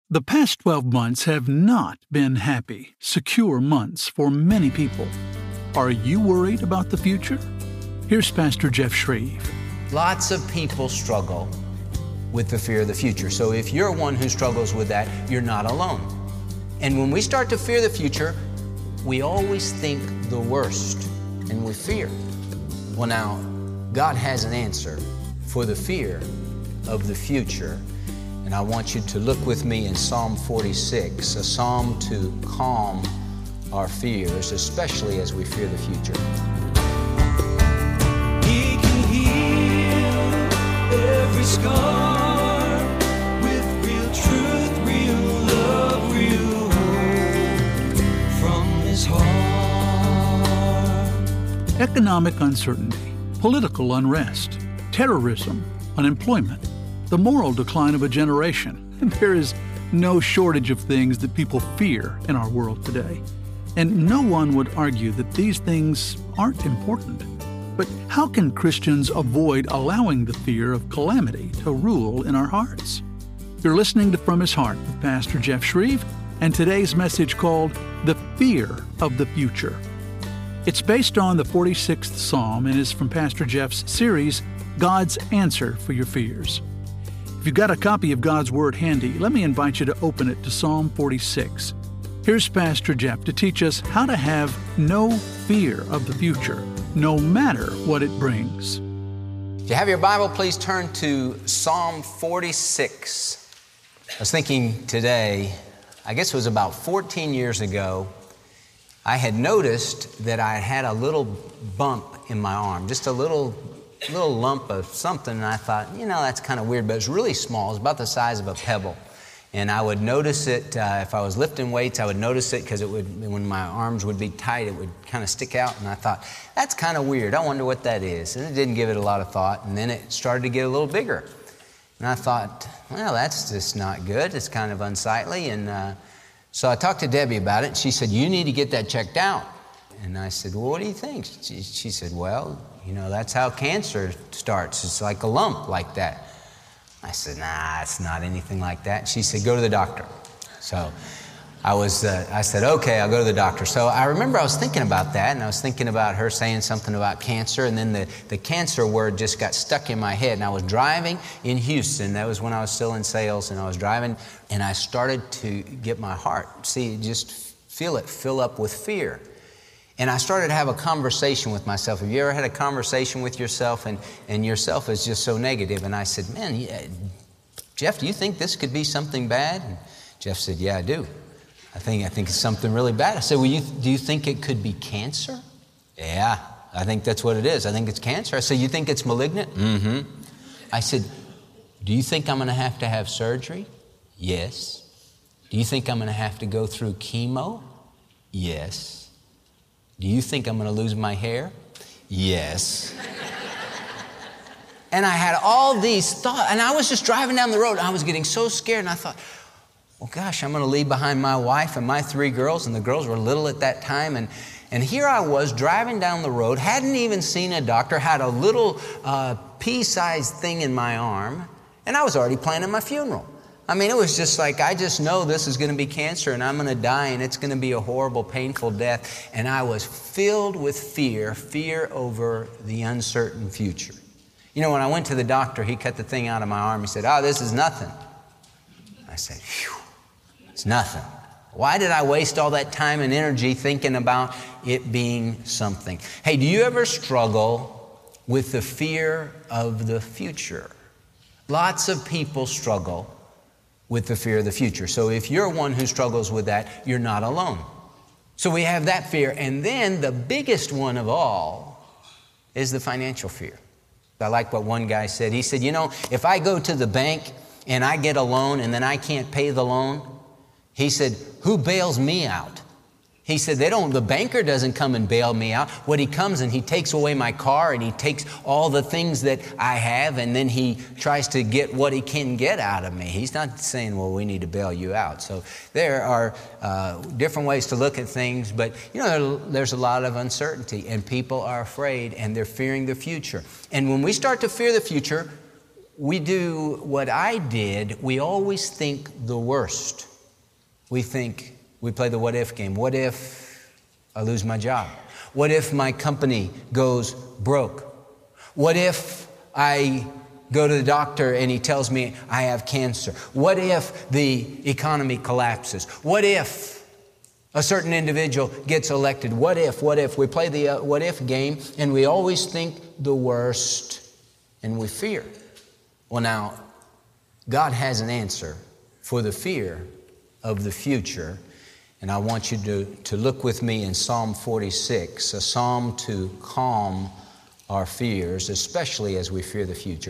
The past 12 months have not been happy, secure months for many people. Are you worried about the future? Here's Pastor Jeff Shreve. Lots of people struggle with the fear of the future. So if you're one who struggles with that, you're not alone. And when we start to fear the future, we always think the worst and we fear. Well, now, God has an answer for the fear of the future. And I want you to look with me in Psalm 46, a psalm to calm our fears, especially as we fear the future. He can heal every scar with real truth, real love, real hope from His heart. Economic uncertainty, political unrest, terrorism, unemployment, the moral decline of a generation. There is no shortage of things that people fear in our world today. And no one would argue that these things aren't important. But how can Christians avoid allowing the fear of calamity to rule in our hearts? You're listening to From His Heart with Pastor Jeff Shreve, and today's message called The Fear of the Future. It's based on the 46th Psalm and is from Pastor Jeff's series, God's Answer for Your Fears. If you've got a copy of God's Word handy, let me invite you to open it to Psalm 46. Here's Pastor Jeff to teach us how to have no fear of the future, no matter what it brings. If you have your Bible, please turn to Psalm 46. I was thinking today, I guess it was about 14 years ago, I had noticed that I had a little bump in my arm, just a little lump of something, and I thought, that's kind of weird, but it's really small. It's about the size of a pebble. And I would notice it, if I was lifting weights, I would notice it because when my arms would be tight, it would kind of stick out, and I thought, that's kind of weird. I wonder what that is. And I didn't give it a lot of thought, and then it started to get a little bigger. And I thought, well, that's just not good. It's kind of unsightly. And so I talked to Debbie about it, and she said, you need to get that checked out. And I said, well, what do you think? She said, well, that's how cancer starts. It's like a lump like that. I said, nah, it's not anything like that. She said, go to the doctor. So I said, okay, I'll go to the doctor. So I remember I was thinking about that, and I was thinking about her saying something about cancer, and then the cancer word just got stuck in my head. And I was driving in Houston. That was when I was still in sales, and I was driving, and I started to get my heart, just feel it fill up with fear. And I started to have a conversation with myself. Have you ever had a conversation with yourself and yourself is just so negative? And I said, man, Jeff, do you think this could be something bad? And Jeff said, yeah, I do. I think it's something really bad. I said, well, do you think it could be cancer? Yeah, I think that's what it is. I think it's cancer. I said, you think it's malignant? Mm-hmm. I said, do you think I'm going to have surgery? Yes. Do you think I'm going to have to go through chemo? Yes. Do you think I'm going to lose my hair? Yes. And I had all these thoughts, and I was just driving down the road, and I was getting so scared, and I thought, well, gosh, I'm going to leave behind my wife and my 3 girls, and the girls were little at that time, and here I was driving down the road, hadn't even seen a doctor, had a little pea-sized thing in my arm, and I was already planning my funeral. I mean, it was just like, I just know this is going to be cancer and I'm going to die and it's going to be a horrible, painful death. And I was filled with fear over the uncertain future. When I went to the doctor, he cut the thing out of my arm. He said, oh, this is nothing. I said, phew, it's nothing. Why did I waste all that time and energy thinking about it being something? Hey, do you ever struggle with the fear of the future? Lots of people struggle with the fear of the future. So if you're one who struggles with that, you're not alone. So we have that fear. And then the biggest one of all is the financial fear. I like what one guy said. He said, if I go to the bank and I get a loan and then I can't pay the loan, he said, who bails me out? He said, the banker doesn't come and bail me out. What he comes and he takes away my car and he takes all the things that I have and then he tries to get what he can get out of me. He's not saying, well, we need to bail you out. So there are different ways to look at things, but there's a lot of uncertainty and people are afraid and they're fearing the future. And when we start to fear the future, we do what I did, we always think the worst. We play the what if game. What if I lose my job? What if my company goes broke? What if I go to the doctor and he tells me I have cancer? What if the economy collapses? What if a certain individual gets elected? What if? We play the what if game, and we always think the worst, and we fear. Well, now, God has an answer for the fear of the future, and I want you to look with me in Psalm 46, a psalm to calm our fears, especially as we fear the future.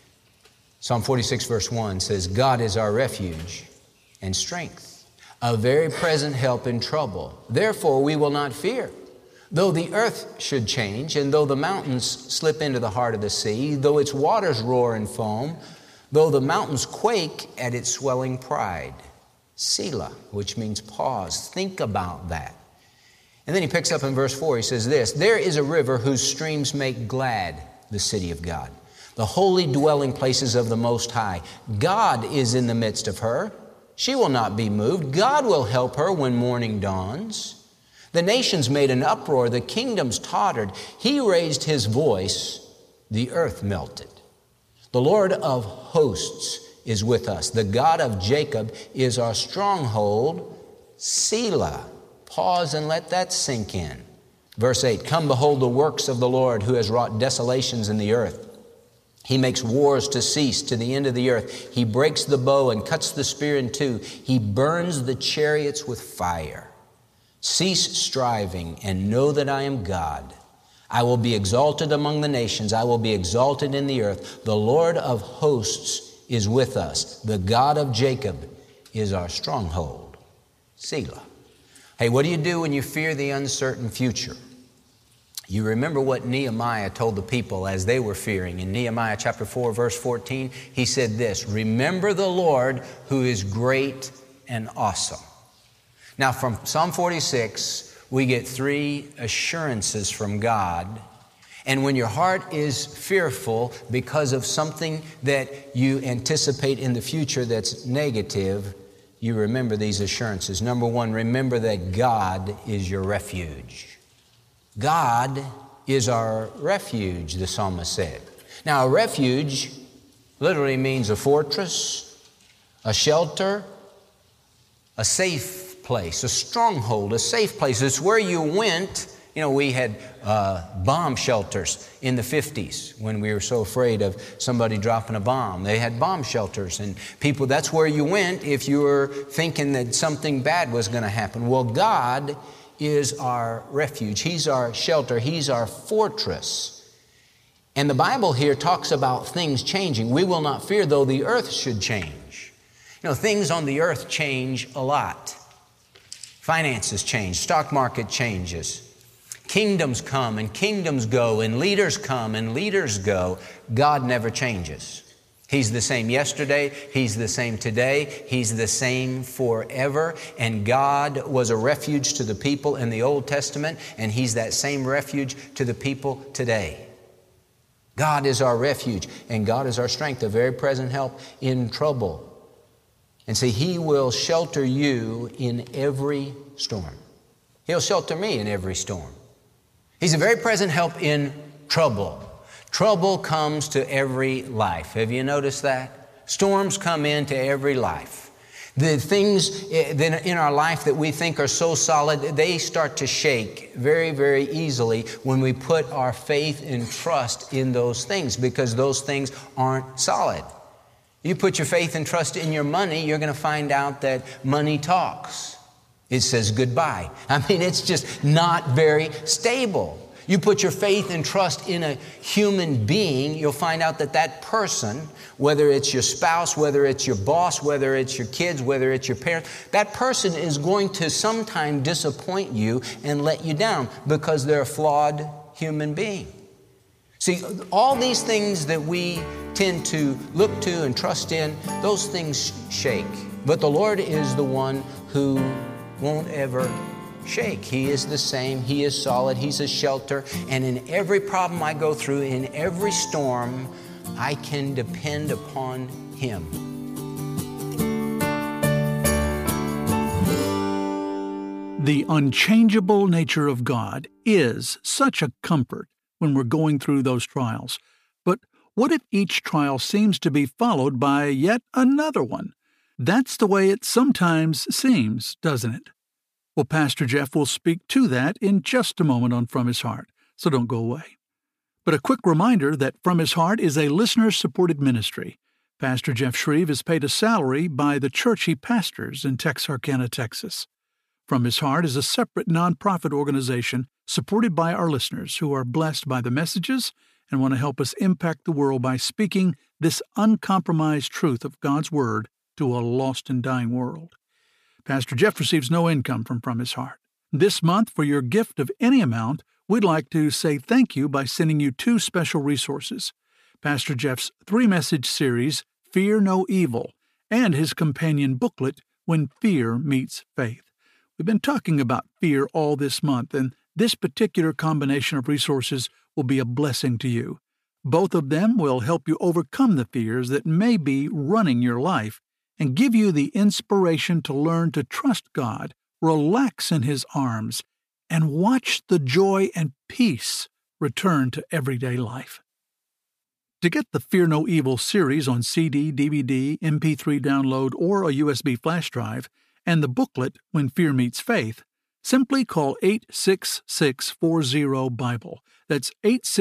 Psalm 46 verse 1 says, God is our refuge and strength, a very present help in trouble. Therefore we will not fear. Though the earth should change, and though the mountains slip into the heart of the sea, though its waters roar and foam, though the mountains quake at its swelling pride. Selah, which means pause. Think about that. And then he picks up in verse 4, he says this, there is a river whose streams make glad the city of God, the holy dwelling places of the Most High. God is in the midst of her. She will not be moved. God will help her when morning dawns. The nations made an uproar. The kingdoms tottered. He raised his voice. The earth melted. The Lord of hosts is with us. The God of Jacob is our stronghold. Selah. Pause and let that sink in. Verse 8, come behold the works of the Lord who has wrought desolations in the earth. He makes wars to cease to the end of the earth. He breaks the bow and cuts the spear in two. He burns the chariots with fire. Cease striving and know that I am God. I will be exalted among the nations. I will be exalted in the earth. The Lord of hosts is with us. The God of Jacob is our stronghold. Selah. Hey, what do you do when you fear the uncertain future? You remember what Nehemiah told the people as they were fearing. In Nehemiah chapter 4, verse 14, he said this, remember the Lord who is great and awesome. Now, from Psalm 46, we get 3 assurances from God. And when your heart is fearful because of something that you anticipate in the future that's negative, you remember these assurances. Number 1, remember that God is your refuge. God is our refuge, the psalmist said. Now, a refuge literally means a fortress, a shelter, a safe place, a stronghold, a safe place. It's where you went. You know, we had bomb shelters in the 50s when we were so afraid of somebody dropping a bomb. They had bomb shelters, and people, that's where you went if you were thinking that something bad was going to happen. Well, God is our refuge. He's our shelter. He's our fortress. And the Bible here talks about things changing. We will not fear though the earth should change. You know, things on the earth change a lot. Finances change, stock market changes. Kingdoms come and kingdoms go, and leaders come and leaders go. God never changes. He's the same yesterday, He's the same today, He's the same forever. And God was a refuge to the people in the Old Testament, and He's that same refuge to the people today. God is our refuge, and God is our strength, a very present help in trouble. And see, He will shelter you in every storm. He'll shelter me in every storm. He's a very present help in trouble. Trouble comes to every life. Have you noticed that? Storms come into every life. The things in our life that we think are so solid, they start to shake very, very easily when we put our faith and trust in those things, because those things aren't solid. You put your faith and trust in your money, you're going to find out that money talks. It says goodbye. I mean, it's just not very stable. You put your faith and trust in a human being, you'll find out that that person, whether it's your spouse, whether it's your boss, whether it's your kids, whether it's your parents, that person is going to sometime disappoint you and let you down because they're a flawed human being. See, all these things that we tend to look to and trust in, those things shake. But the Lord is the one who won't ever shake. He is the same. He is solid. He's a shelter. And in every problem I go through, in every storm, I can depend upon Him. The unchangeable nature of God is such a comfort when we're going through those trials. But what if each trial seems to be followed by yet another one? That's the way it sometimes seems, doesn't it? Well, Pastor Jeff will speak to that in just a moment on From His Heart, so don't go away. But a quick reminder that From His Heart is a listener-supported ministry. Pastor Jeff Shreve is paid a salary by the church he pastors in Texarkana, Texas. From His Heart is a separate nonprofit organization supported by our listeners who are blessed by the messages and want to help us impact the world by speaking this uncompromised truth of God's Word to a lost and dying world. Pastor Jeff receives no income from His Heart. This month, for your gift of any amount, we'd like to say thank you by sending you 2 special resources: Pastor Jeff's 3-message series, Fear No Evil, and his companion booklet, When Fear Meets Faith. We've been talking about fear all this month, and this particular combination of resources will be a blessing to you. Both of them will help you overcome the fears that may be running your life and give you the inspiration to learn to trust God, relax in His arms, and watch the joy and peace return to everyday life. To get the Fear No Evil series on CD, DVD, MP3 download, or a USB flash drive, and the booklet, When Fear Meets Faith, simply call 866-40-BIBLE. That's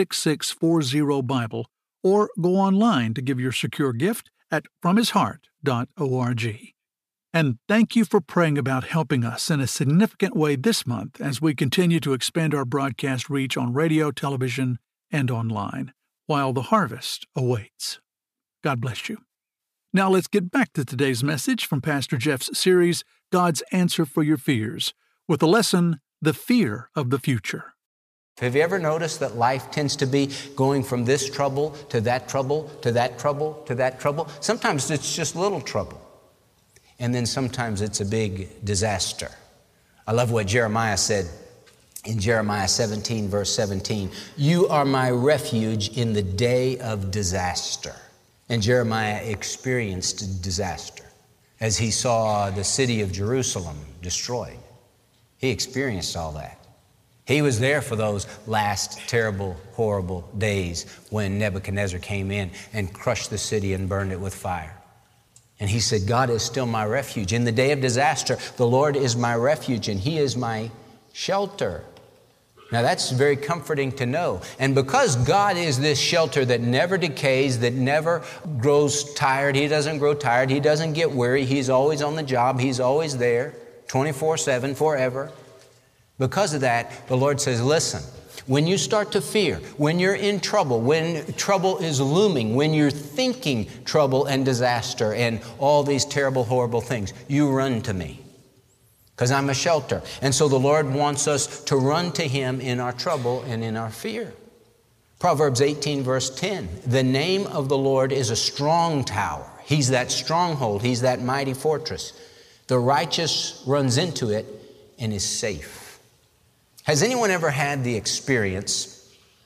866-40-BIBLE, or go online to give your secure gift at fromhisheart.org. And thank you for praying about helping us in a significant way this month as we continue to expand our broadcast reach on radio, television, and online, while the harvest awaits. God bless you. Now let's get back to today's message from Pastor Jeff's series, God's Answer for Your Fears, with the lesson, The Fear of the Future. Have you ever noticed that life tends to be going from this trouble to that trouble, to that trouble, to that trouble? Sometimes it's just little trouble. And then sometimes it's a big disaster. I love what Jeremiah said in Jeremiah 17, verse 17. You are my refuge in the day of disaster. And Jeremiah experienced disaster as he saw the city of Jerusalem destroyed. He experienced all that. He was there for those last terrible, horrible days when Nebuchadnezzar came in and crushed the city and burned it with fire. And he said, God is still my refuge. In the day of disaster, the Lord is my refuge and He is my shelter. Now that's very comforting to know. And because God is this shelter that never decays, that never grows tired, He doesn't grow tired, He doesn't get weary, He's always on the job, He's always there, 24/7, forever. Because of that, the Lord says, listen, when you start to fear, when you're in trouble, when trouble is looming, when you're thinking trouble and disaster and all these terrible, horrible things, you run to me. Because I'm a shelter. And so the Lord wants us to run to Him in our trouble and in our fear. Proverbs 18, verse 10. The name of the Lord is a strong tower. He's that stronghold. He's that mighty fortress. The righteous runs into it and is safe. Has anyone ever had the experience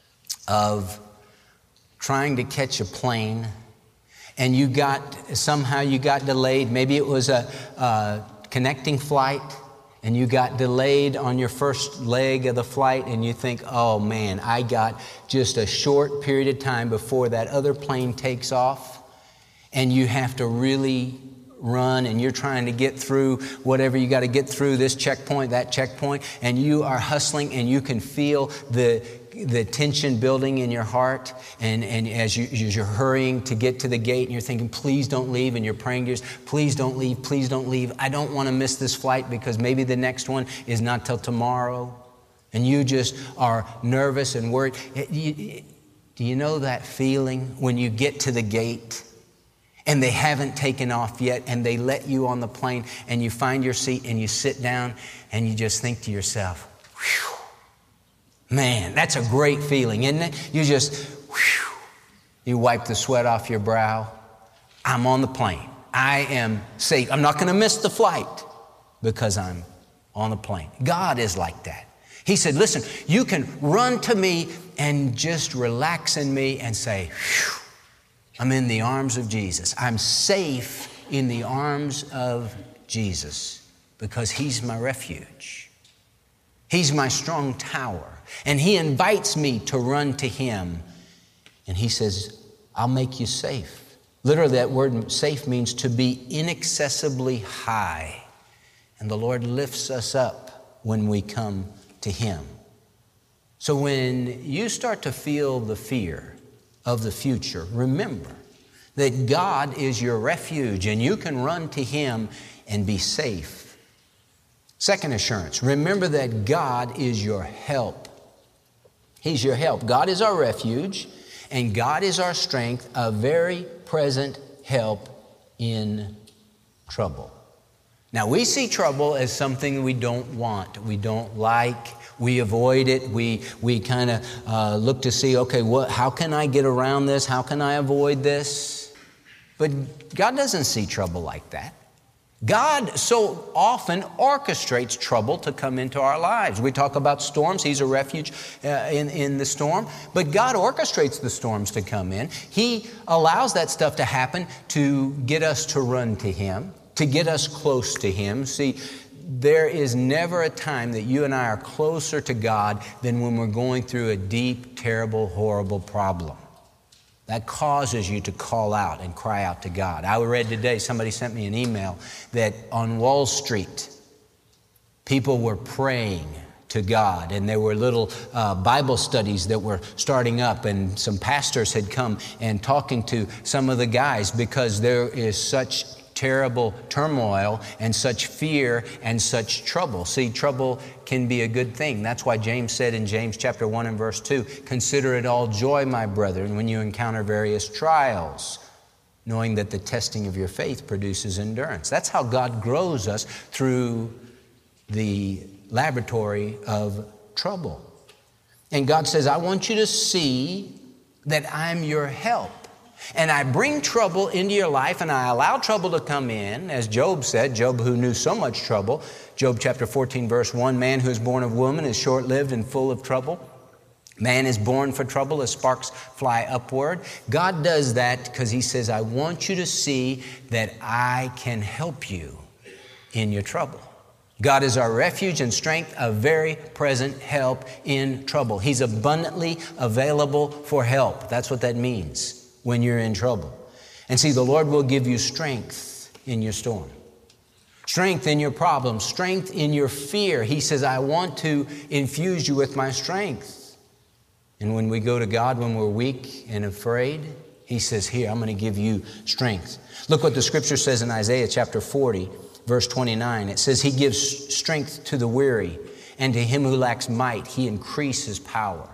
of trying to catch a plane and somehow you got delayed? Maybe it was a connecting flight, and you got delayed on your first leg of the flight, and you think, oh man, I got just a short period of time before that other plane takes off, and you have to really run, and you're trying to get through whatever you got to get through, this checkpoint, that checkpoint, and you are hustling, and you can feel the tension building in your heart, and as you're hurrying to get to the gate, and you're thinking, please don't leave, and you're praying to yourself, please don't leave, I don't want to miss this flight because maybe the next one is not till tomorrow, and you just are nervous and worried. Do you know that feeling when you get to the gate and they haven't taken off yet, and they let you on the plane, and you find your seat, and you sit down, and you just think to yourself, whew, man, that's a great feeling, isn't it? You just, whew, you wipe the sweat off your brow. I'm on the plane. I am safe. I'm not going to miss the flight because I'm on the plane. God is like that. He said, listen, you can run to me and just relax in me and say, whew, I'm in the arms of Jesus. I'm safe in the arms of Jesus because He's my refuge. He's my strong tower. And He invites me to run to Him. And He says, I'll make you safe. Literally, that word safe means to be inaccessibly high. And the Lord lifts us up when we come to Him. So when you start to feel the fear of the future, remember that God is your refuge and you can run to Him and be safe. Second assurance, remember that God is your help. He's your help. God is our refuge and God is our strength, a very present help in trouble. Now, we see trouble as something we don't want, we don't like, we avoid it, we kind of look to see, okay, how can I get around this? How can I avoid this? But God doesn't see trouble like that. God so often orchestrates trouble to come into our lives. We talk about storms. He's a refuge in the storm. But God orchestrates the storms to come in. He allows that stuff to happen to get us to run to Him, to get us close to Him. See, there is never a time that you and I are closer to God than when we're going through a deep, terrible, horrible problem. That causes you to call out and cry out to God. I read today, somebody sent me an email that on Wall Street, people were praying to God, and there were little Bible studies that were starting up, and some pastors had come and talking to some of the guys because there is such terrible turmoil and such fear and such trouble. See, trouble can be a good thing. That's why James said in James chapter 1 and verse 2, consider it all joy, my brethren, when you encounter various trials, knowing that the testing of your faith produces endurance. That's how God grows us through the laboratory of trouble. And God says, I want you to see that I'm your help. And I bring trouble into your life, and I allow trouble to come in, as Job said, Job who knew so much trouble. Job chapter 14, verse 1, man who is born of woman is short-lived and full of trouble. Man is born for trouble as sparks fly upward. God does that because He says, I want you to see that I can help you in your trouble. God is our refuge and strength, a very present help in trouble. He's abundantly available for help. That's what that means. When you're in trouble. And see, the Lord will give you strength in your storm, strength in your problems, strength in your fear. He says, I want to infuse you with my strength. And when we go to God, when we're weak and afraid, He says, here, I'm going to give you strength. Look what the scripture says in Isaiah chapter 40, verse 29. It says, He gives strength to the weary, and to him who lacks might, He increases power.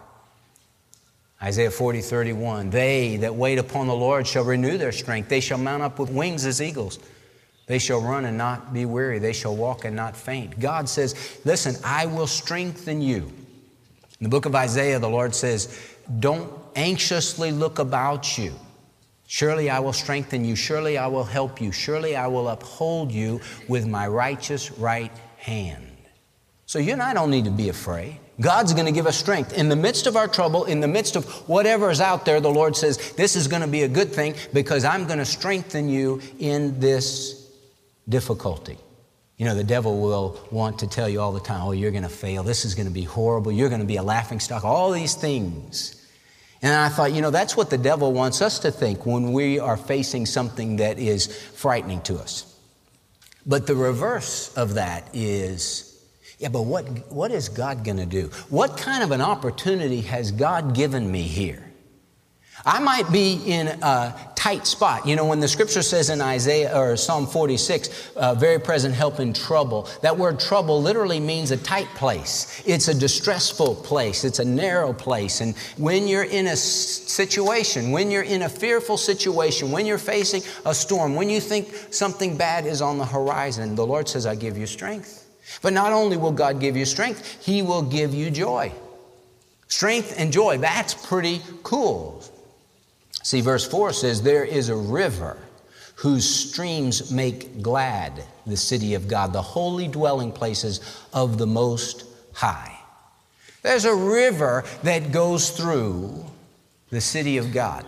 Isaiah 40:31, they that wait upon the Lord shall renew their strength. They shall mount up with wings as eagles. They shall run and not be weary. They shall walk and not faint. God says, listen, I will strengthen you. In the book of Isaiah, the Lord says, don't anxiously look about you. Surely I will strengthen you. Surely I will help you. Surely I will uphold you with my righteous right hand. So you and I don't need to be afraid. God's going to give us strength. In the midst of our trouble, in the midst of whatever is out there, the Lord says, this is going to be a good thing because I'm going to strengthen you in this difficulty. You know, the devil will want to tell you all the time, oh, you're going to fail. This is going to be horrible. You're going to be a laughingstock. All these things. And I thought, you know, that's what the devil wants us to think when we are facing something that is frightening to us. But the reverse of that is, yeah, but what is God going to do? What kind of an opportunity has God given me here? I might be in a tight spot. You know, when the scripture says in Isaiah or Psalm 46, very present help in trouble, that word trouble literally means a tight place. It's a distressful place. It's a narrow place. And when you're in a situation, when you're in a fearful situation, when you're facing a storm, when you think something bad is on the horizon, the Lord says, I give you strength. But not only will God give you strength, He will give you joy. Strength and joy, that's pretty cool. See, verse 4 says, there is a river whose streams make glad the city of God, the holy dwelling places of the Most High. There's a river that goes through the city of God.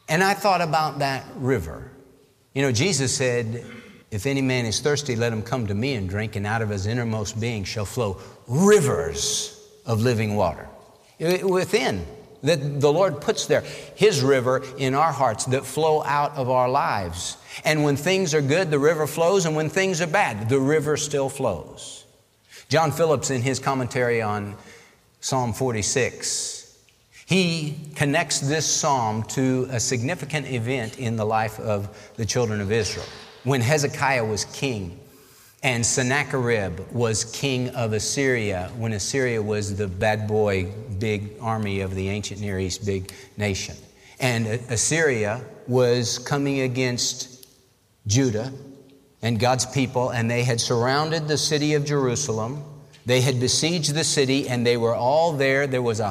And I thought about that river. You know, Jesus said, if any man is thirsty, let him come to me and drink, and out of his innermost being shall flow rivers of living water. Within, that the Lord puts there, His river in our hearts that flow out of our lives. And when things are good, the river flows, and when things are bad, the river still flows. John Phillips, in his commentary on Psalm 46, he connects this psalm to a significant event in the life of the children of Israel. When Hezekiah was king and Sennacherib was king of Assyria, when Assyria was the bad boy, big army of the ancient Near East, big nation. And Assyria was coming against Judah and God's people, and they had surrounded the city of Jerusalem. They had besieged the city, and they were all there. There was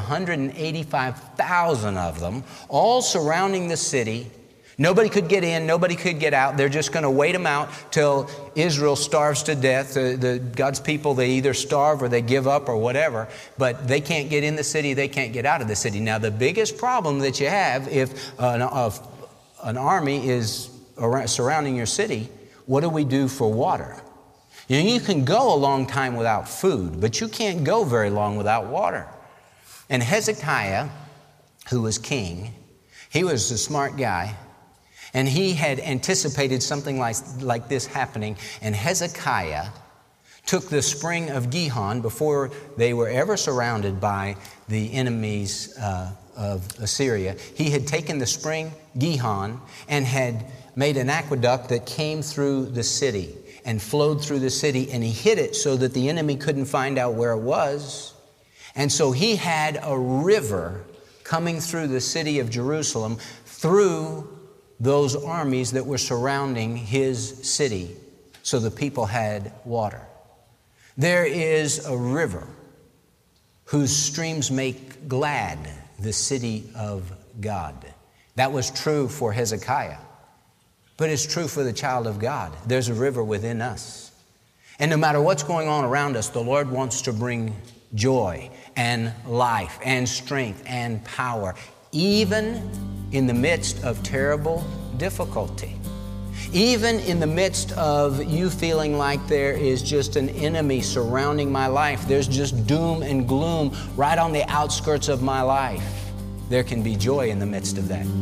185,000 of them, all surrounding the city. Nobody could get in, nobody could get out. They're just going to wait them out till Israel starves to death. God's people, they either starve or they give up or whatever, but they can't get in the city, they can't get out of the city. Now, the biggest problem that you have if an army is surrounding your city, what do we do for water? You know, you can go a long time without food, but you can't go very long without water. And Hezekiah, who was king, he was a smart guy, and he had anticipated something like this happening. And Hezekiah took the spring of Gihon before they were ever surrounded by the enemies of Assyria. He had taken the spring Gihon and had made an aqueduct that came through the city and flowed through the city, and he hid it so that the enemy couldn't find out where it was. And so he had a river coming through the city of Jerusalem through those armies that were surrounding his city, so the people had water. There is a river whose streams make glad the city of God. That was true for Hezekiah. But it's true for the child of God. There's a river within us. And no matter what's going on around us, the Lord wants to bring joy and life and strength and power, even in the midst of terrible difficulty. Even in the midst of you feeling like there is just an enemy surrounding my life, there's just doom and gloom right on the outskirts of my life, there can be joy in the midst of that.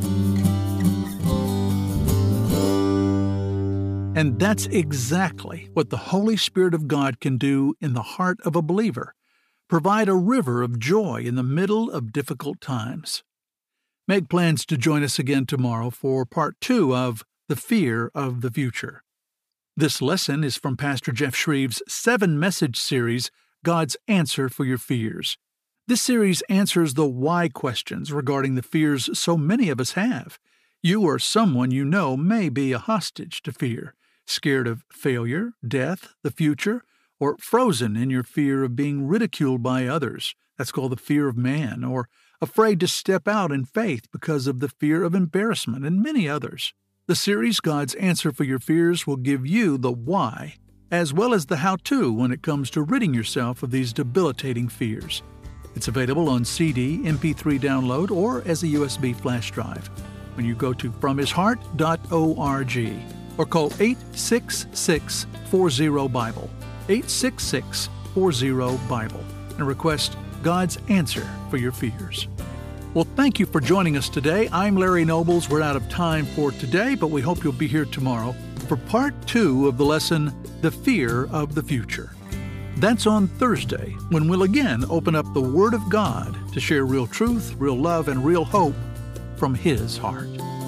And that's exactly what the Holy Spirit of God can do in the heart of a believer, provide a river of joy in the middle of difficult times. Make plans to join us again tomorrow for part 2 of The Fear of the Future. This lesson is from Pastor Jeff Shreve's 7-message series, God's Answer for Your Fears. This series answers the why questions regarding the fears so many of us have. You or someone you know may be a hostage to fear, scared of failure, death, the future, or frozen in your fear of being ridiculed by others. That's called the fear of man, or afraid to step out in faith because of the fear of embarrassment, and many others. The series God's Answer for Your Fears will give you the why, as well as the how-to when it comes to ridding yourself of these debilitating fears. It's available on CD, MP3 download, or as a USB flash drive when you go to fromhisheart.org or call 866-40-BIBLE, 866-40-BIBLE, and request God's Answer for Your Fears. Well, thank you for joining us today. I'm Larry Nobles. We're out of time for today, but we hope you'll be here tomorrow for part 2 of the lesson, The Fear of the Future. That's on Thursday, when we'll again open up the Word of God to share real truth, real love, and real hope from His heart.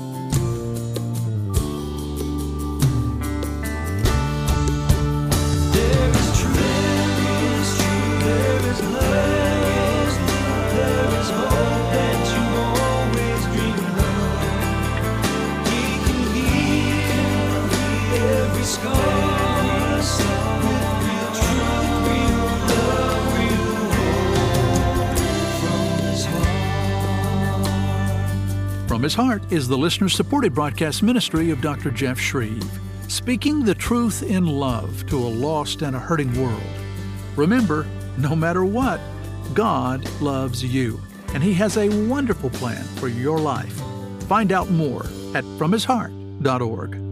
From His Heart is the listener-supported broadcast ministry of Dr. Jeff Shreve, speaking the truth in love to a lost and a hurting world. Remember, no matter what, God loves you, and He has a wonderful plan for your life. Find out more at FromHisHeart.org.